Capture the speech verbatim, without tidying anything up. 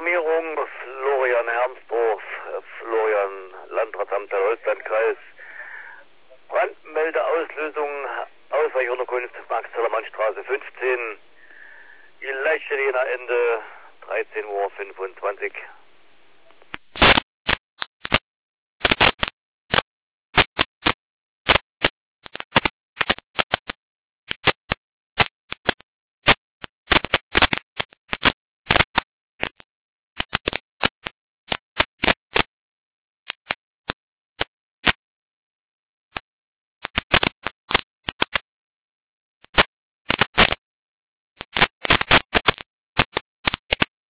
Alarmierung, Florian Hermsdorf, Florian, Landratsamt der Holzlandkreis. Brandmeldeauslösung, Ausweichunterkunft, Max-Zellermann-Straße fünfzehn. Die Leitstelle Jena Ende, dreizehn Uhr fünfundzwanzig.